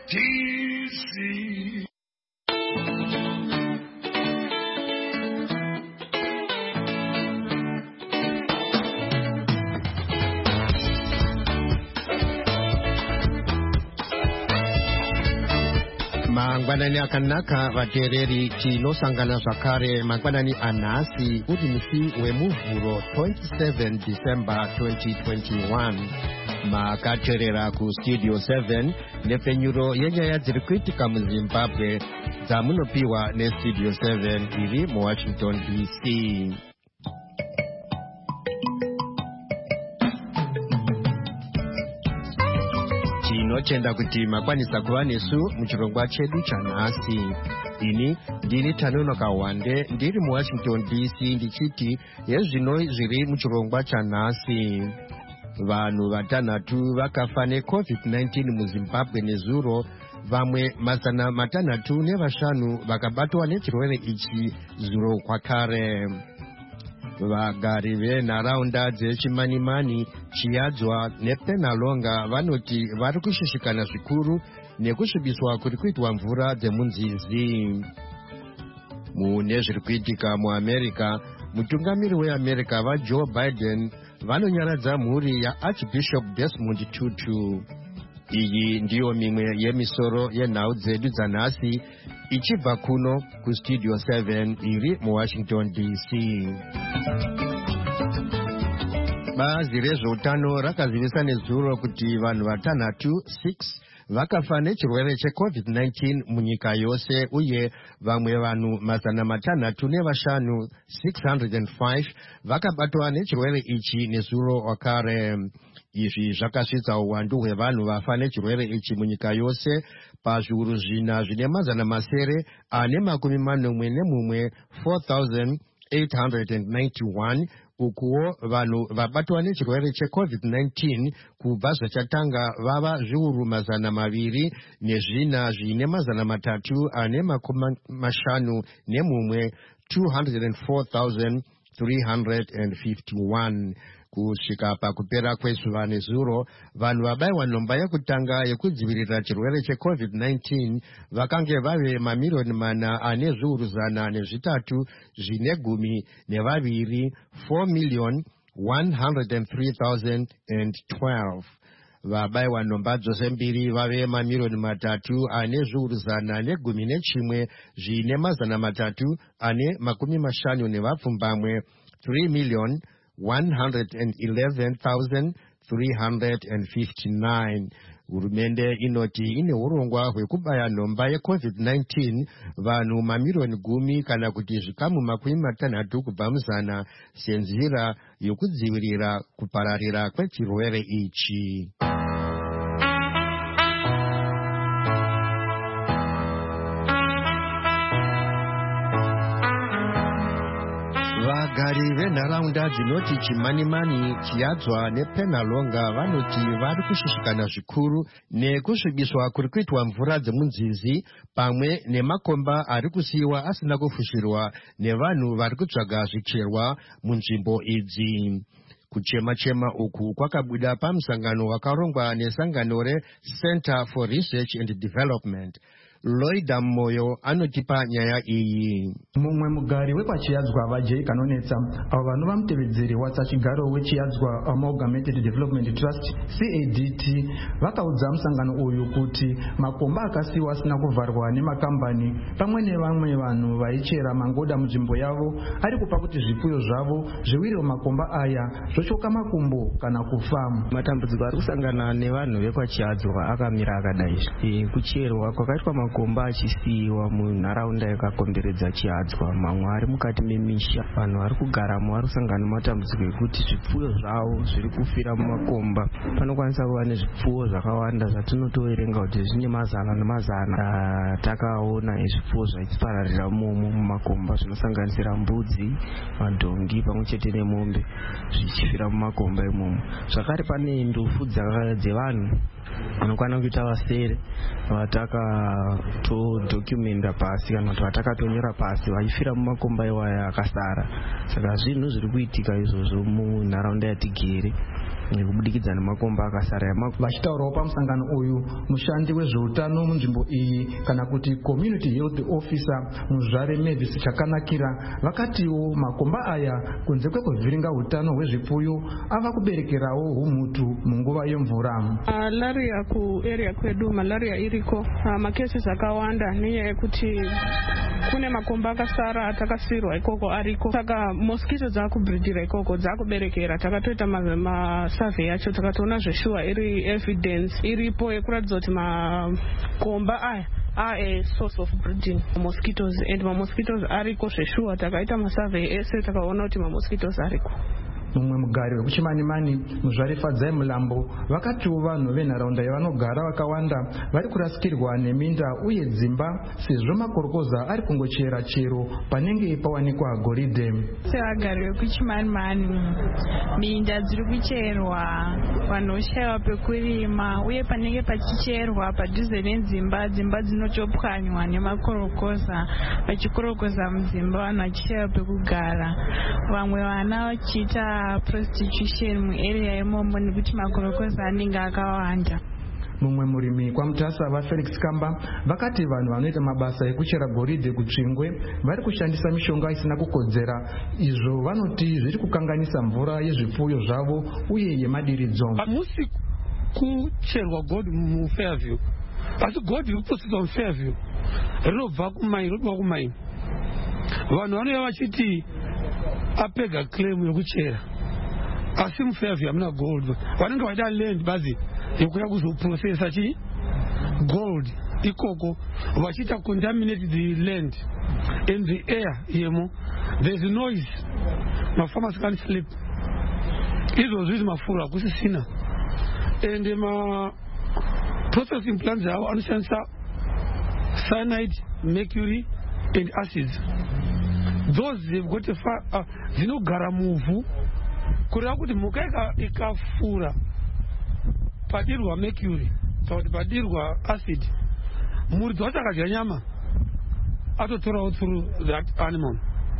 DC. Mangwanani akanaka vatereri tinosangana zvakare mangwanani anhasi uri musi wemuvhuro 27 December 2021 makateerera kustudio 7 nepfenyuro yenyaya dziri kuitika muzimbabwe dzamunopiwa nestudio 7 iri muwashington DC. Tinotenda kuti makwanisa kuva nesu muchirongwa chedu chanhasi. Ini ndini Tanonoka Wande ndiri muwashington DC ndichiti yezvino zviri muchirongwa chanhasi. Vanhu vatanhatu vakafa neCovid-19 muZimbabwe nezuro, vamwe 605 vakabatwa nechirwere ichi zuro kwakare. Vagari venharaunda dzeChimanimani, Chiadzwa nePenalonga vanoti vari kushishikana zvikuru nekusvibiswa kuri kuitwa mvura dzemunzizi. Mune zviri kuitika muAmerica, mutungamiri weAmerica vaJoe Biden vanonyaradza mhuri yaArchbishop Desmond Tutu. Iyi ndiyo mimwe yemisoro yenhau dzedu dzanhasi ichibva kuno kustudio 7 iri muwashington DC. Bazi rezveutano rakazivisa nezuro kuti vanhu vatanhatu 6 vakafa nechirwere cheCovid-19 munyika yose, uye vamwe vanhu 605 605 vakabatwa nechirwere ichi nezuro wakare. Izvi zvakasvitsa uwandu hwevanhu vafa nechirwere ichi munyika yose pazviuru zvina zvine 441 4,891, ukuwo vanhu vabatwa nechirwere cheCovid-19 kubva zvachatanga vava zviuru 204 zvine 351 204,351. Kusvika pakupera kwezuva nezuro, vanhu vabayiwa nhomba yekutanga yekudzivirira chirwere cheCovid-19 vakange vave 4,312,000 4,103,012. Vabayiwa nhomba dzose mbiri vave 3,311,350 3,111,359. Hurumende inoti ine urongwa hwekubaya nhomba yeCovid-19 vanhu 10,000,000 kana kuti zvikamu 60 kubva muzana senzira yokudzivirira kupararira kwechirwere ichi. Vagari venharaunda dzinoti Chimanimani, Chiadzwa nePenalonga vanoti vari kushishikana zvikuru nekusvibiswa kuri kuitwa mvura dzemunzizi pamwe nemakomba ari kusiyiwa asina kufushirwa nevanhu vari kutsvaga zvicherwa munzvimbo idzi. Kuchema-chema uku kwakabuda pamusangano wakarongwa nesangano reCenter for Research and Development. Loida Moyo anotipa nyaya iyi. Mumwe mugari wekwachiadzwa vaJay Kanonetsa avo vanhu vamutevedzeri watsachigaro wechiadzwa Amalgamated Development Trust CADT vakaudza musangano uyu kuti makomba akasiyiwa asina kuvharwa nemakambani pamwe nevamwe vanhu vaichera mangoda munzvimbo yavo ari kupa kuti zvipfuyo zvavo zviwirire makomba aya zvochoka makumbo kana kufa. Matambudziko ari kusangana nevanhu vekwachiadzwa akamira akadai. Kucherwa kwakaitwa makomba achisiyiwa munharaunda yakakomberedza Chiadzwa, mamwe ari mukati memisha. Vanhu vari kugaramo vari kusangana nematambudziko ekuti zvipfuyo zvavo zviri kufira mumakomba. Panokwanisa kuva nezvipfuyo zvakawanda zvatinotoverenga kuti zvine mazana nemazana takaona ezvipfuyo zvachipararira mumakomba, zvinosanganisira mbudzi, madhongi pamwe chete nemombe zvichifira mumakomba imomo. Zvakare pane ndufu dzevanhu vanokwana kuita vasere vatakatodhocumenta pasi kana kuti vatakatonyora pasi vachifira mumakomba iwaya akasara. Saka zvinhu zviri kuitika izvozvo munharaunda yatigere. kubudikidza nemakomba akasara. Vachitaurawo pamusangano uyu mushandi wezveutano munzvimbo iyi kana kuti community health officer muzvare Mavis Chakanakira vakatiwo makomba aya kunze kwekuvhiringa utano hwezvipfuyo ava kuberekerawo humhutu munguva yemvura. Malaria kuarea kwedu malaria iriko makeses akawanda nenyaya yekuti kune makomba akasara atakasirwa ikoko ariko, saka mosquito dzakubridhira ikoko dzakuberekera. Takatoita masurvey yacho takatoona zveshuwa iri evidence iripo yekuratidza kuti makomba aya a source of breeding mosquitoes, and mosquitoes ariko zveshuwa. Takaita masurvey ese takaona kuti mosquitoes ariko. Mumwe mugari wekuchimanimani muzvare Fadzai Mulambo vakatiwo vanhu venharaunda yavanogara vakawanda vari kurasikirwa neminda uye dzimba sezvo makorokoza ari kungochera chero panenge pawanikwa goridhe. Sevagari vekuchimanimani minda dziri kucherwa, vanhu voshayiwa pekurima, uye panenge pachicherwa padhuze nedzimba, dzimba dzinotopwanywa nemakorokoza, vachikorokoza mudzimba vanhu vachishayiwa pekugara. Vamwe vana vachiita prostitution muarea imomo nekuti makorokoza anenge akawanda. Mumwe murimi kwaMutasa vaFelix Kamba vakati vanhu vanoita mabasa ekuchera goridhe kutsvingwe vari kushandisa mishonga isina kukodzera, izvo vanoti zviri kukanganisa mvura yezvipfuyo zvavo uye yemadiridzo. Hamusi kucherwa gold muFairview, asi gold rikupositwa muFairview rinobva kumaini, rinobva kumaini. Vanhu vanouya vachiti apega claim yekuchera, asi muFairview hamuna gold. Vanenge vaida land bazi yekuya kuzoprocessa chi gold ikoko, vachiita contaminate the land and the air yemo. There's noise, farmers can't sleep. Izvozvo izvi mafuro hakusisina, and processing plants avo anoshandisa cyanide, mercury and acids. Those they've got dzinogara muvhu, kureva kuti mhuka ikafura padirwa mercury kana kuti padirwa acid, muridzi wacho akadya nyama atotorawo through that animal.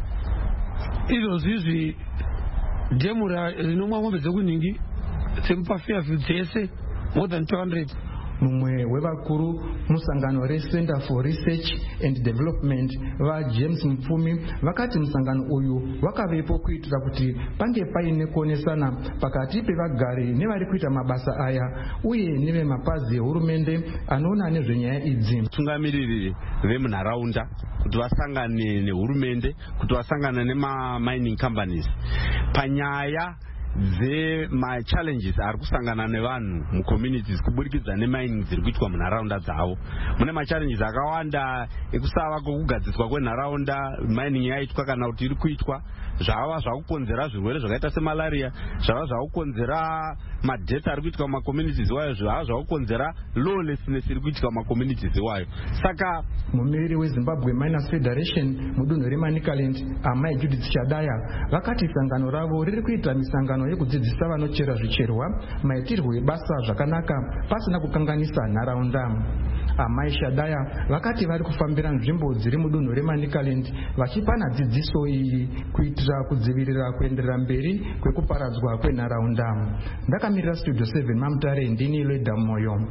Izvozvo izvi dhemu rinomwa mombe dzekuningi dzemupaFairview dzese more than 200. Mumwe wevakuru musangano reCenter for Research and Development vaJames Mupfumi vakati musangano uyu wakavepo kuitira kuti pange paine kuonesana pakati pevagari nevari kuita mabasa aya uye nevemapazi ehurumende anoona nezvenyaya idzi. Tungamiriri vemunharaunda kuti vasangane nehurumende, kuti vasangane nema-mining companies panyaya challenges ari kusangana nevanhu mucommunities kubudikidza nemining dziri kuitwa munharaunda dzavo. Mune machallenges akawanda ekusava kwokugadziswa kwenharaunda, mining yaitwa kana kuti iri kuitwa zvava zvakukonzera zvirwere zvakaita semalaria, zvava zvakukonzera madeath ari kuitwa mumacommunities iwayo, zvava zvakukonzera lawlessness iri kuitwa mumacommunities iwayo. Saka mumiriri weZimbabwe Miners Federation mudunhu reManicaland Amai Judith Chadaya vakati sangano ravo riri kuita misangano yekudzidzisa vanochera zvicherwa maitirwo ebasa zvakanaka pasina kukanganisa nharaunda. Amai Shadaya vakati vari kufambira nzvimbo dziri mudunhu reManicaland vachipana dzidziso iyi kuitira kudzivirira kuenderera mberi kwekuparadzwa kwenharaunda. Ndakamirira Studio 7 Mamutare, ndini Leda Moyo.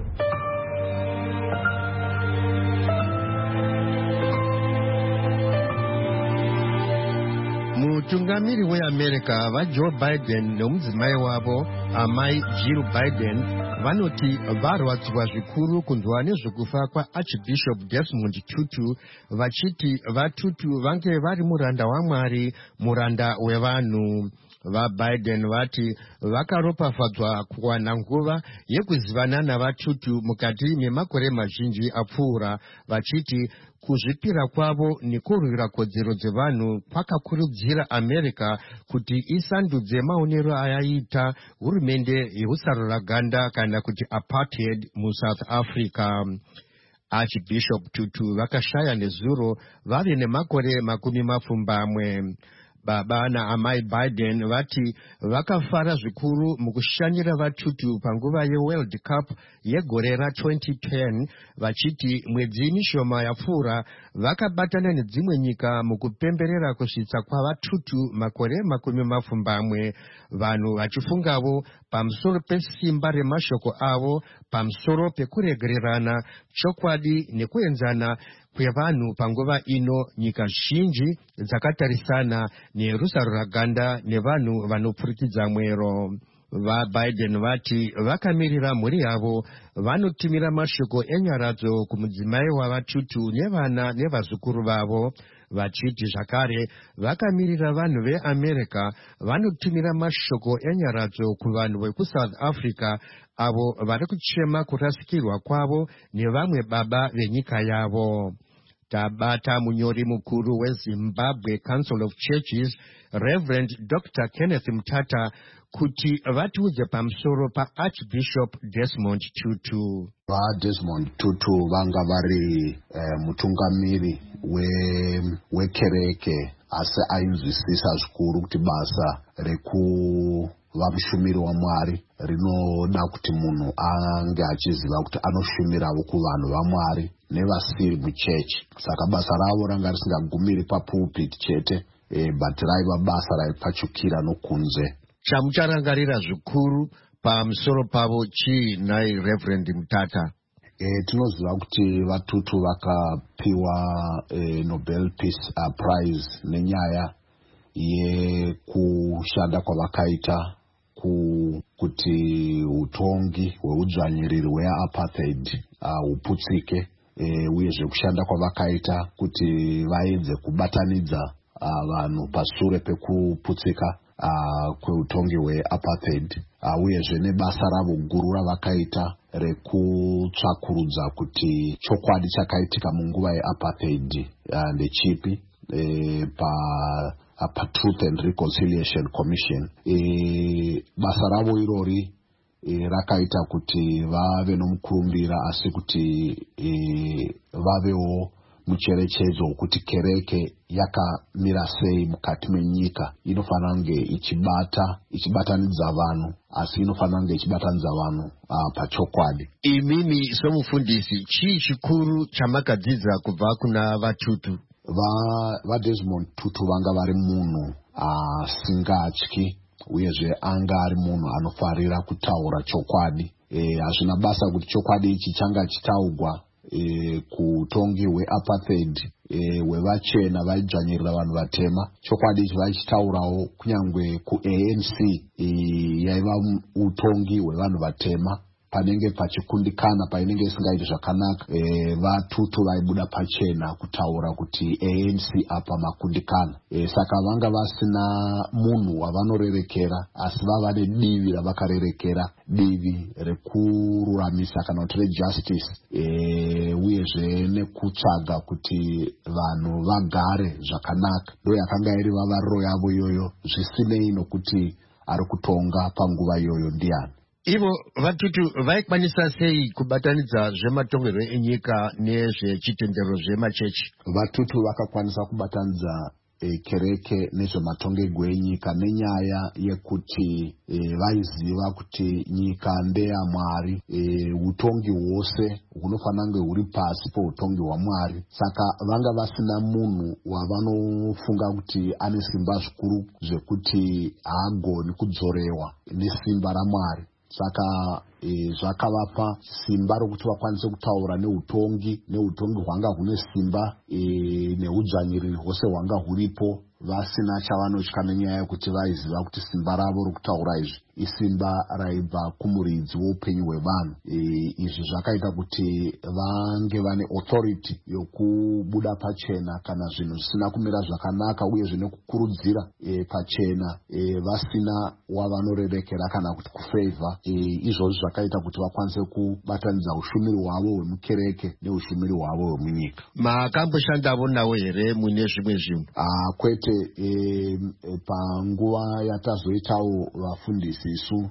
Mutungamiri weAmerica vaJoe Biden nomudzimai wavo amai Jill Biden vanoti varwadziwa zvikuru kunzwa nezvekufa kwaArchbishop Desmond Tutu, vachiti vaTutu vange vari muranda waMwari, muranda wevanhu. VaBiden vati vakaropafadzwa kuwana nguva yekuzivana navaTutu mukati memakore mazhinji apfuura, vachiti kuzvipira kwavo nekurwira kodzero dzevanhu kwakakurudzira America kuti isandudze maonero ayaita hurumende yeusaruraganda kana kuti apartheid muSouth Africa. Archbishop Tutu vakashaya nezuro vave nemakore 20. Baba naamai Biden vati vakafara zvikuru mukushanyira vaTutu panguva yeWorld Cup yegore ra2010, vachiti mwedzi mishoma yapfuura vakabatana nedzimwe nyika mukupemberera kusvitsa kwavaTutu makore 20, vanhu vachifungavo pamusoro pesimba remashoko avo pamusoro pekuregererana chokwadi nekuenzana kwevanhu panguva ino. Nyika zhinji dzakatarisana nerusaro raganda nevanhu vanopfurikidza mwero. VaBiden vati vakamirira mhuri yavo vanotumira mashoko enyaradzo kumudzimai wavatutu nevana nevazukuru vavo, vachiti zvakare vakamirira vanhu veAmerica vanotumira mashoko enyaradzo kuvanhu vekuSouth Africa avo vari kuchema kurasikirwa kwavo nevamwe baba venyika yavo. Tabata munyori mukuru weZimbabwe Council of Churches, Reverend Dr. Kenneth Mutata, kuti vatiudze pamusoro paArchbishop Desmond Tutu. Desmond Tutu vanga vari mutungamiri wekereke, asi ainzwisisa zvikuru kuti basa rekuva mushumiri waMwari rinoda kuti munhu ange achiziva kuti anoshumirawo kuvanhu vaMwari nevasiri muchechi. Saka basa ravo ranga risingagumiri papulpit chete, but raiva basa raipfachukira nokunze. Chamucharangarira zvikuru pamusoro pavo chii nai Reverend Mutata? Tinoziva kuti vatutu vakapiwa Nobel Peace Prize nenyaya yekushanda kwavakaita kuti utongi hweudzvanyiriri hweapartheid huputsike, uyezve kushanda kwavakaita kuti vaedze kubatanidza vanhu pashure pekuputsika kweutongi hweapartheid, uyezve nebasa ravo guru ravakaita rekutsvakurudza kuti chokwadi chakaitika munguva yeapartheid ndechipi paTruth and Reconciliation Commission. Basa ravo irori rakaita kuti vave nomukurumbira, asi kuti vavewo mucherechedzo wekuti kereke yakamira sei mukati menyika. Inofanira kunge ichibatanidza vanhu, asi inofanira kunge ichibatanidza vanhu pachokwadi. Imimi somufundisi, chii chikuru chamakadzidza kubva kuna vatutu? VaDesmond Tutu vanga vari munhu asingatyi, uyezve anga ari munhu anofarira kutaura chokwadi. Hazvina basa kuti chokwadi ichi changa chitaurwa kutongi hweapartheid hwevachena vaidzvanyirira vanhu vatema. Chokwadi ichi vaichitaurawo kunyange kuANC yaiva utongi hwevanhu vatema. Panenge pachikundikana, painenge isingaiti zvakanaka, vatutu vaibuda pachena kutaura kuti ANC apa makundikana. Saka vanga vasina munhu wavanorerekera, asi vava nedivi ravakarerekera, divi rekururamisa kana kuti rejustice, uyezve nekutsvaga kuti vanhu vagare zvakanaka. Ndo yakanga iri vavariro yavo iyoyo, zvisinei nokuti ari kutonga panguva iyoyo ndiani. Ivo vatutu vaikwanisa sei kubatanidza zvematongerwo enyika nezvechitendero zvemachechi? Vatutu vakakwanisa kubatanidza kereke nezvematongerwo enyika nenyaya yekuti vaiziva kuti nyika ndeyaMwari, utongi hwose hunofanira kunge huri pasi poutongi hwaMwari. Saka vanga vasina munhu wavanofunga kuti ane simba zvikuru zvekuti haagoni kudzorewa nesimba raMwari. Saka zvakavapa simba rokuti vakwanise kutaura neutongi hwanga hune simba, neudzvanyiriri hwose hwanga huripo, vasina chavanotya nenyaya yekuti vaiziva kuti simba ravo rokutaura izvi isimba raibva kumuridzi weupenyu hwevanhu. Izvi zvakaita kuti vange vane authority yokubuda pachena kana zvinhu zvisina kumira zvakanaka, uyezve nekukurudzira pachena, vasina wavanorerekera kana kuti kufavha. Izvozvo zvakaita kuti vakwanise kubatanidza ushumiri hwavo hwemukereke neushumiri hwavo hwemunyika. Makamboshandawo nawo here mune zvimwe zvinhu? Kwete, panguva yatazoitawo vafundisi isu,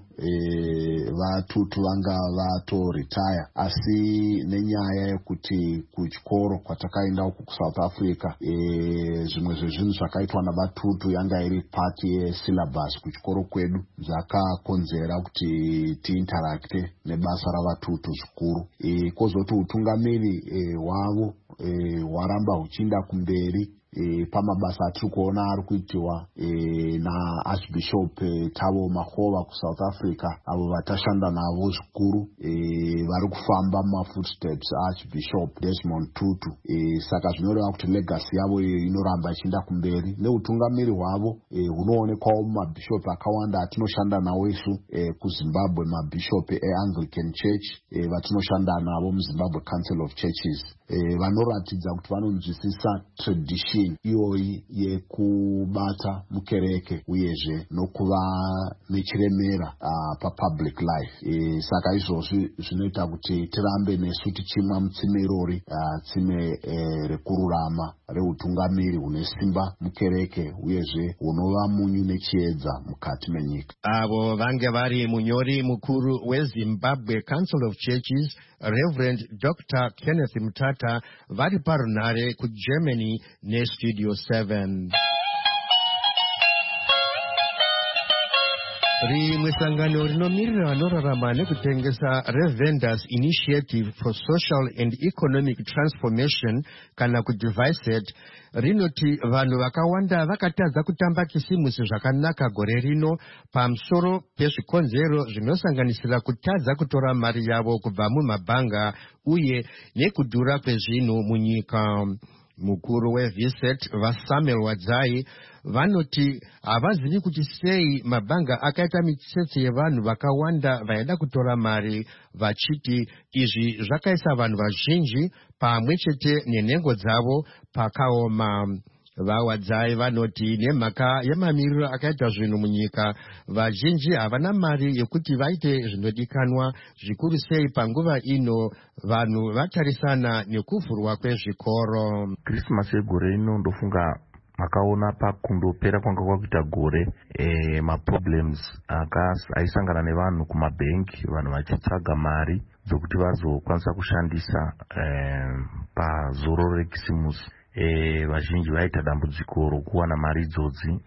vatutu vanga vatoretire, asi nenyaya yekuti kuchikoro kwatakaenda uku kuSouth Africa, zvimwe zvezvinhu zvakaitwa navatutu yanga iri part yesyllabus kuchikoro kwedu, zvakakonzera kuti tiinterakte nebasa ravatutu zvikuru. Kwozoti utungamiri hwavo hwaramba huchienda kumberi, pamabasa atiri kuona ari kuitiwa naarchbishop Thabo Makgoba kuSouth Africa, avo vatashanda navo zvikuru vari kufamba mumafootsteps aarchbishop Desmond Tutu. Saka zvinoreva kuti legacy yavo inoramba ichienda kumberi, neutungamiri hwavo hunoonekwawo mumabhishop akawanda atinoshanda nawo isu kuZimbabwe, mabhishop eAnglican Church vatinoshanda navo muZimbabwe Council of Churches. Vanoratidza kuti vanonzwisisa tradition iyoyi yekubata mukereke uyezve nokuva nechiremera papublic life. Saka izvozvi zvinoita kuti tirambe nesu tichimwa mutsime irori, tsime rekururama, reutungamiri hune simba mukereke uyezve hunova munyu nechiedza mukati menyika. Avo vange vari munyori mukuru weZimbabwe Council of Churches Reverend Dr. Kenneth Mutata vari parunare kuGermany neStudio 7. Rimwe sangano rinomirira vanorarama nekutengesa reVendors Initiative for Social and Economic Transformation kana kuDivised rinoti vanhu vakawanda vakatadza kutamba kisimusi zvakanaka gore rino pamusoro pezvikonzero zvinosanganisira kutadza kutora mari yavo kubva mumabhanga uye nekudhura kwezvinhu munyika. Mukuru weViset vaSamuel Wadzai vanoti havazivi kuti sei mabhanga akaita mitsetse yevanhu vakawanda vaida kutora mari, vachiti izvi zvakaisa vanhu vazhinji pamwe chete nenhengo dzavo pakaoma. VaWadzai vanoti nemhaka yemamiriro akaita zvinhu munyika, vazhinji havana mari yekuti vaite zvinodikanwa, zvikuru sei panguva ino vanhu vatarisana nekuvhurwa kwezvikoro. Krismasi yegore ino ndofunga makaona pakundopera kwanga kwakuita gore maproblems aisangana nevanhu kumabhengi, vanhu vachitsvaga mari dzokuti vazokwanisa kushandisa pazoro rekisimusi. Vazhinji vaita dambudziko rokuwana mari idzodzi.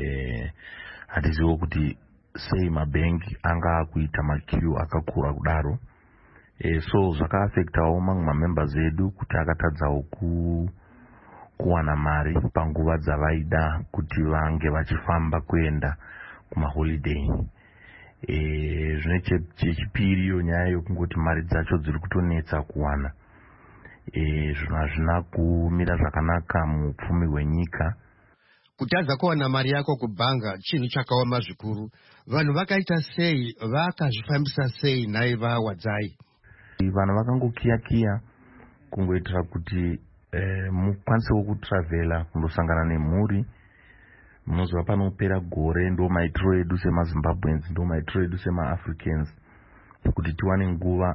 Hatizivo kuti sei mabhengi anga akuita makiu akakura kudaro. So zvakaafektawo mamwe mamembers edu kuti akatadzawo kuwana mari panguva dzavaida kuti vange vachifamba kuenda kumaholiday. Zvine chechipiri iyo nyaya yokungoti mari dzacho dziri kutonetsa kuwana. Zvinhu hazvina kumira zvakanaka mupfumi hwenyika. Kutadza kuwana mari yako kubhanga chinhu chakaoma zvikuru. Vanhu vakaita sei, vakazvifambisa sei naye vaWadzai? Vanhu vakangokiya kungoitira kuti mukwanisewo kutravhela kundosangana nemhuri. Munozva panopera gore ndo maitiro edu semaZimbabweans, ndo maitiro edu semaAfricans kuti tiwane nguva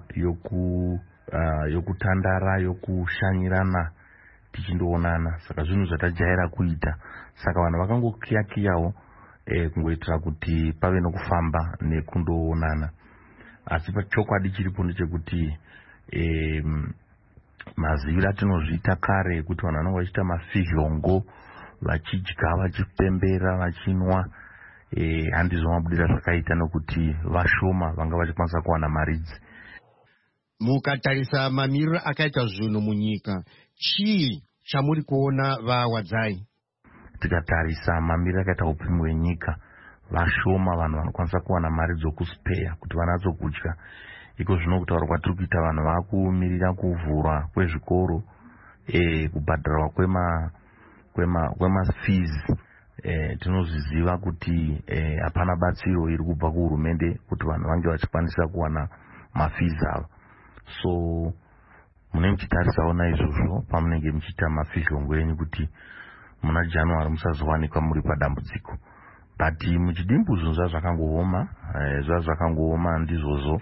yokutandara, yokushanyirana tichindoonana. Saka zvinhu zvatajaira kuita. Saka vanhu vakangokiyawo kungoitira kuti pave nokufamba nekundoonana. Asi pachokwadi chiripo ndechekuti maziviro atinozviita kare kuti vanhu vanenge vachiita mafizhongo, vachidya, vachipembera, vachinwa, handizvo mabudira zvakaita nokuti vashoma vanga vachikwanisa kuwana mari idzi. Mukatarisa mamiriro akaita zvinhu munyika, chii chamuri kuona vaWadzai? Tikatarisa mamiriro akaita upfumi hwenyika, vashoma vanhu vanokwanisa kuwana mari dzokuspeya kuti vanatso kudya. Iko zvino kutaura kwatiri kuita vanhu vakumirira kuvhurwa kwezvikoro, kubhadharwa kwemafees. Tinozviziva kuti hapana batsiro iri kubva kuhurumende kuti vanhu vange vachikwanisa kuwana mafees ava. So munenge muchitarisawo naizvozvo pamunenge muchiita mafizhongo enyu kuti muna January musazowanikwa muri padambudziko. But muchidimbu zvinhu zvazvakangooma ndizvozvo.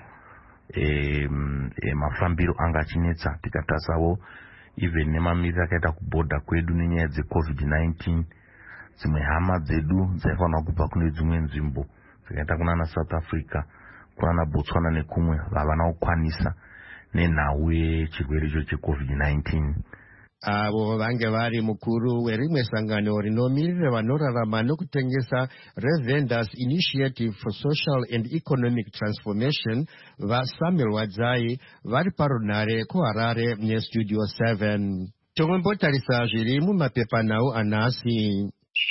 Mafambiro anga achinetsa. Tikatarisawo even nemamiriro akaita kubhodha kwedu nenyaya dzeCovid-19. Dzimwe hama dzedu dzaifanira kubva kune dzimwe nzvimbo dzakaita kunana South Africa, kunana Botswana nekumwe, havana kukwanisa nenhau yechirwere icho cheCovid-19. Avo vange vari mukuru werimwe sangano rinomirira vanorarama nokutengesa reVendors Initiative for Social and Economic Transformation vaSamuel Wadzai vari parunare kuHarare neStudio 7. tombotarisa zviri mumapepanhau anhasi.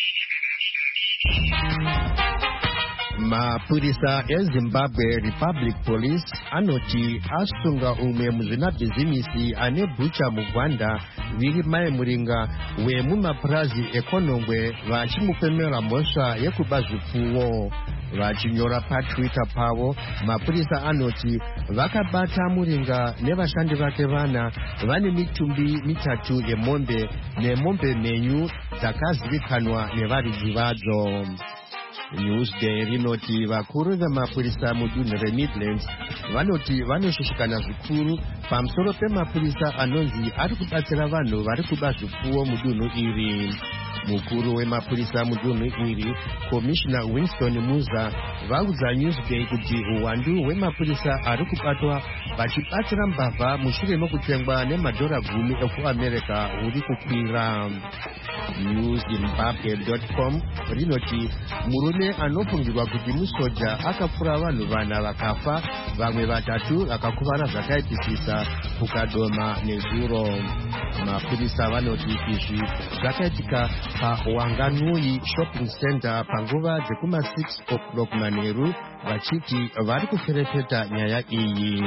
Mapurisa eZimbabwe Republic Police anoti asunga umwe muzvinabhizimisi ane bhucha mugwanda viri mai muringa wemumapurazi ekonongwe vachimupemera mhosva yekuba zvipfuwo. Vachinyora paTwitter pavo, mapurisa anoti vakabata muringa nevashandi vake vana vane mitumbi 3 yemombe nemombe mhenyu dzakazivikanwa nevaridzi vadzo. Newsday rinoti vakuru vemapurisa mudunhu reMidlands vanoti vanoshushikana zvikuru pamusoro pemapurisa anonzi ari kubatsira vanhu vari kuba zvipfuwo mudunhu iri. Mukuru wemapurisa mudunhu iri, Commissioner Winston Muza, vaudza Newsday kuti uwandu hwemapurisa ari kubatwa vachibatsira mbavha mushure mokutengwa nemadhora-10 ekuAmerica huri kukwira. NewZimbabwe.com rinoti murume anofungirwa kuti musoja akapfura vanhu 4 vakafa, vamwe 3 vakakuvara zvakaipisisa kukadoma nezuro. Mapurisa vanoti izvi zvakaitika paWanganui Shopping Center panguva dzekuma 6 o'clock manheru, vachiti vari kuferefeta nyaya iyi.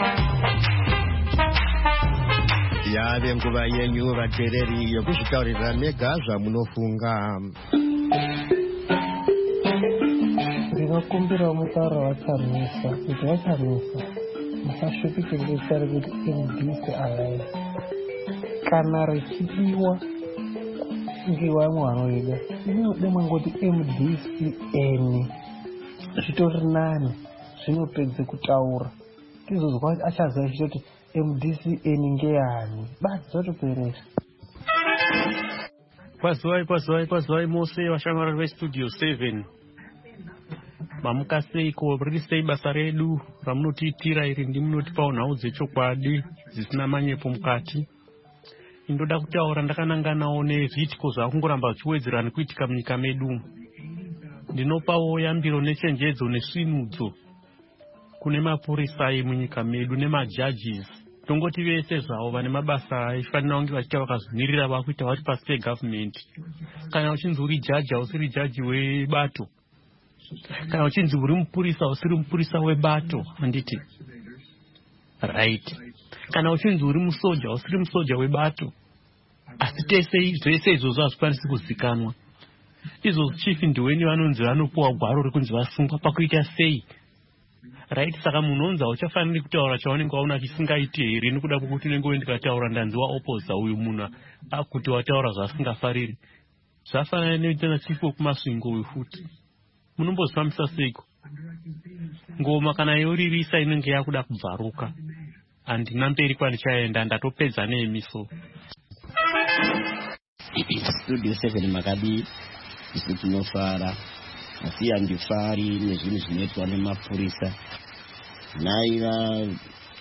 Yave nguva yenyu vateereri yokuzvitaurira mega zvamunofunga. Ndinokumbira mutauro waTsamisa kuti waTsamisa musasvipike ngetsari kuti MDC alive kana richidiwa ngiwa mwaroida inode mangoti MDCN zvitori nani zvinopedze kutaura tizozwa achaziva chitoti MDCN ngeyani basi zvotoperesa. Kwazwai mose vashamwari vestudio 7 mamukaseiko riri sei basa redu ramunotiitira iri ndimunotipawo nhau dzechokwadi dzisina manyepo mukati. Indoda kutaura ndakananganawo nezviitiko zvakungoramba zvichiwedzerana kuitika munyika medu. Ndinopawo yambiro nechenjedzo nesvinudzo kune mapurisa emunyika medu nemajudges. Tongoti vese zvavo vane mabasa aifanira kunge vachiita vakazvimirira vakuita vari pasi pegovernment. Kana uchinzi uri jaji hausiri jaji webato, kana uchinzi uri mupurisa hausiri mupurisa webato, handiti right? Kana uchinzi uri musoja hausiri musoja webato. Asi zvese izvozvo hazvikwanisi kuzikanwa. Izvo chief ndiweni vanonzi vanopuwa gwaro rekunzi vasungwa pakuita sei, right? Saka munhu onzi hauchafaniri kutaura chaunenge waona chisingaiti here nekuda kwokuti unenge wendikataura ndanzi waopoza uyu munhu akuti wataura zvasingafariri. Zvafanana nekuita chief wekumasvingo uyu futi. Munombozvifambisa seiko? Ngoma kana yoririsa inenge yakuda kubvaruka. Handina mberi kwandichaenda, ndatopedza neemiso. Studio 7 Makadi isu tinofara asi handifari nezvinhu zvinoitwa nemapurisa. Nai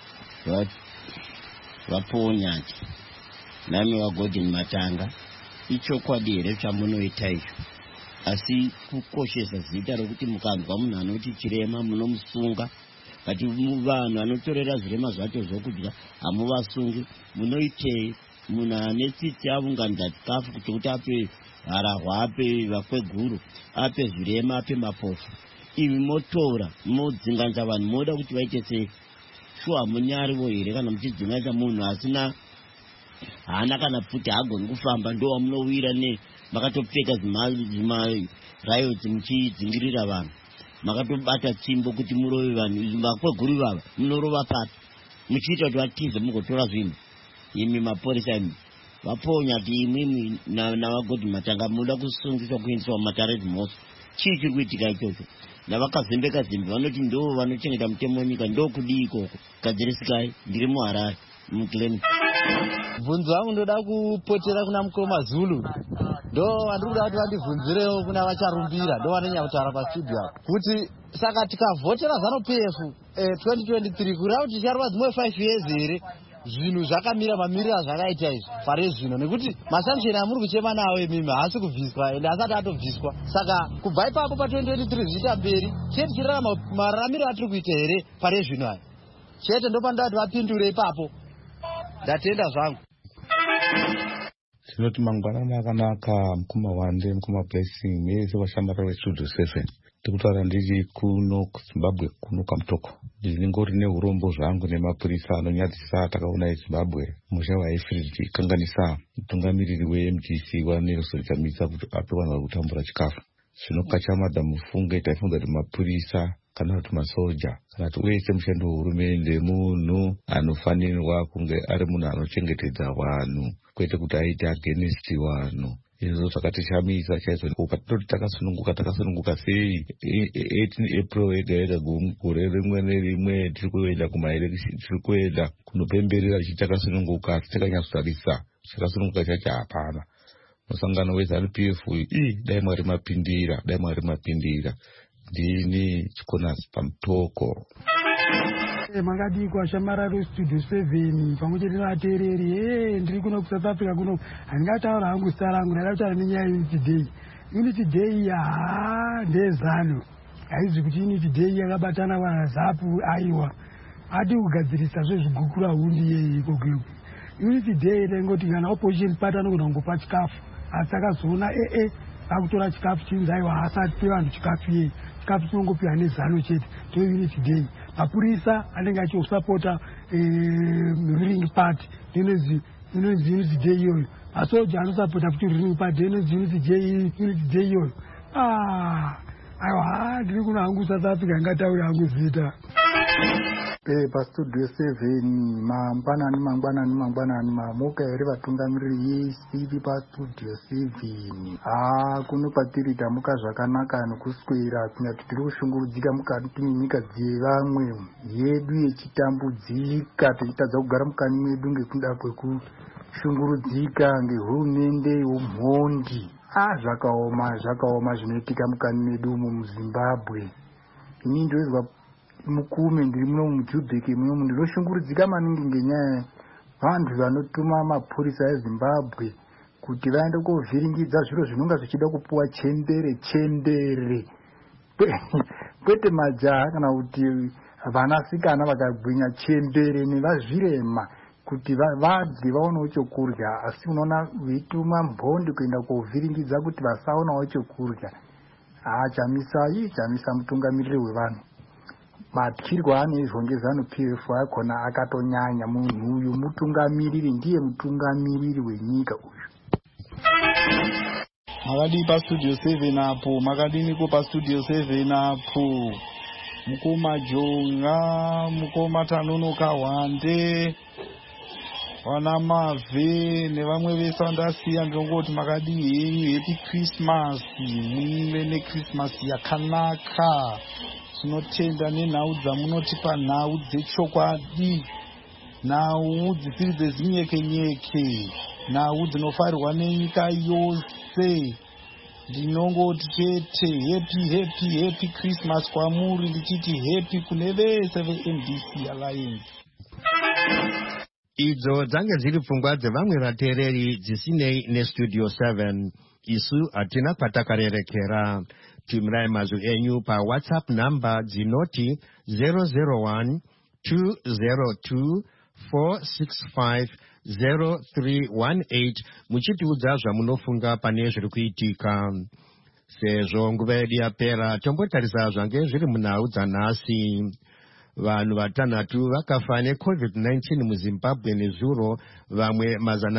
vaponyati nami vaGordon Matanga ichokwadi here chamunoita izvo, asi kukoshesa zita rokuti mukanzwa munhu anoti chirema munomusunga. Kati vanhu vanotorera zvirema zvacho zvokudya hamuvasungi, munoitei? Munhu ane tsitsi avunganidza chikafu kuti ape harahwa, ape vakweguru, ape zvirema, ape mapofu. Ivi motora modzinganisa vanhu moda kuti vaite sei? Shuwa munyarivo here kana muchidzinganisa munhu asina haana kana pfuti hagoni kufamba ndo wamunowira makatopfeka zvimarayot muchidzingirira vanhu, makatobata tsimbo kuti murove vanhu. Vakweguru vava munorova papi muchiita kuti vatize mugotora zvinhu. Imi mapurisa imi vaponyati imwimwi navaGordon Matanga munoda kusungiswa kuendeswa mumataredi mose. Chii chiri kuitika ichocho? Navakazembeka zembe vanoti ndo vanochengeta mutemo wenyika, ndo kudii ikoko? Gadzirisikai, ndiri muHarare muClinic. Bvunzo wangu ndoda kupotera kuna Mukoma Zulu. Ndo vandiri kuda kuti vandibvunzirewo kuna vacharumbira, ndo vanonyanya kutaura pastudio apo kuti saka tikavhotera ZANU-PF 2023 kureva kuti ticharova dzimwe 5 years here, zvinhu zvakamira mamiriro zvakaita izvi pare zvino, nekuti masansheni amuri kuchema nawo imimi haasi kubviswa ende asati atobviswa. Saka kubva ipapo pa 2023 zviita mberi chete tirarama mararamiro atiri kuita here pare zvino aya chete, ndo pandoda kuti vapindure ipapo. Ndatenda zvangu. Tinoti mangwanani akanaka, mukoma Wande, mukoma Blessing, mese vashamara vestudio 7. Tikutaura ndiri kuno kuZimbabwe kuno kamutoko. Ndinengori neurombo zvangu nemapurisa anonyadzisa takaona eZimbabwe. Musha waifridi kanganisa mutungamiriri weMDC waNelson Chamisa kuti ape vanhu vari kutambura chikafu. Zvino kacha Madam Funge taifunga kuti mapurisa kana kuti masoja kana kuti wese mushando wehurumende munhu anofanirwa kunge ari munhu anochengetedza vanhu kwete kuti aite against vanhu. Izvo zvakatishamisa chaizvo. Patinoti takasununguka sei 18 April ega gore rimwe nerimwe tiri kuenda kumaelection, tiri kuenda kunopemberera ichi takasununguka, asi takanyatsotarisa chakasununguka chacho hapana. Musangano weZANU-PF dai mwari mapindira. Ndini Chikonasi pamutoko. Makadikwa shamararo studio 7 pamwe chete nevateereri ndiri kuno kuSouth Africa kuno handingataura hangu zita rangu ndakataura nenyaya Unity Day ndezano haizi kuti Unity Day yakabatana vaZAPU aiwa ati kugadzirisa zvezvigukura hundi yeye ikoko. Unity Day ndengoti kana opposition party anogona kungopa chikafu asi akazoona akutora chikafu chinzi aiwa asati vanhu chikafu yeye chikafu chinongopiwa nezano chete to Unity Day. Mapurisa anenge achosapota ruling party inonzi Unity Day iyoyo. Masoja anosapota kuti ruling party inonzi Unity Day iyoyo. Aiwa ndiri kuno hangu South Africa ngataura hangu zita. Pastudio 7 mangwanani mamuka here vatungamiriri yesi pastudio 7 kuno kwatiri tamuka zvakanaka nekuswera kunyati tiri kushungurudzika mukati menyika dzevamwe yedu yechitambudzika tichitadza kugara mukani medu ngekuda kwekushungurudzika ngehurumende yomhondi. Zvakaoma zvinoitika mukani medu muZimbabwe. Ini ndoizwa mukume ndiri muno muJubek muno ndinoshungurudzika maningi ngenyaya vantu vanotuma mapurisa eZimbabwe kuti vaende kovhiringidza zviro zvinonga zvichida kupuwa chendere kwete majaha kana kuti vanasikana vakagwinya chendere nevazvirema kuti vadye vaonawo chokurya, asi unoona veituma mbhondi kuenda kovhiringidza kuti vasaonawo chokurya. Chamisa mutungamiriri wevanhu. Matyirwo anoizwa ngeZANU-PF akona akatonyanya. Munhu uyu mutungamiriri, ndiye mutungamiriri wenyika uyu. Makadini pastudio 7 apo, makadiniko pastudio 7 apo. Mukoma Jonga, mukoma Tanonoka Wande, wana Mave nevamwe vese vandasiya ndongoti makadini henyu, happy Christmas. Muve neChristmas yakanaka. Tinotenda nenhau dzamunotipa, nhau dzechokwadi, nhau dzisiri dzezinyekenyeke, nhau dzinofarirwa nenyika yose. Ndinongoti chete happy Christmas kwamuri, ndichiti happy kune vese veMDC Alliance. Idzo dzange dziri pfungwa dzevamwe vateereri dzisinei neStudio 7. Isu hatina kwatakarerekera. Tumirai mazwi enyu paWhatsApp namba dzinoti 001 202 465 0318 muchitiudza zvamunofunga pane zviri kuitika. Sezvo nguva yedu yapera, tombotarisa zvange zviri munhau dzanhasi. Vanhu vatanhatu vakafa neCovid-19 muZimbabwe nezuro, vamwe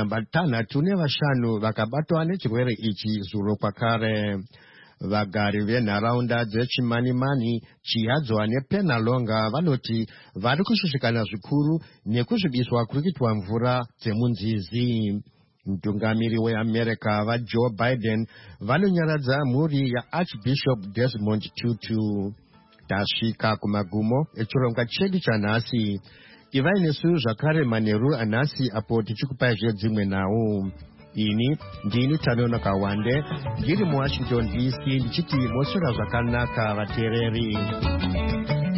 505 vakabatwa nechirwere ichi zuro kwakare. Vagari venharaunda dzeChimanimani, Chihadzwa nePenalonga vanoti vari kushushikana zvikuru nekuzvibiswa kuri kuitwa mvura dzemunzizi. Mutungamiri weAmerica vaJoe Biden vanonyaradza mhuri yaArchbishop Desmond Tutu. Tasvika kumagumo echirongwa chedu chanhasi. Ivai nesu zvakare manheru anhasi apo tichikupai dzimwe nhau. Ini ndini Tanonoka Wande, ndiri muWashington DC, ndichiti moswera zvakanaka vateereri.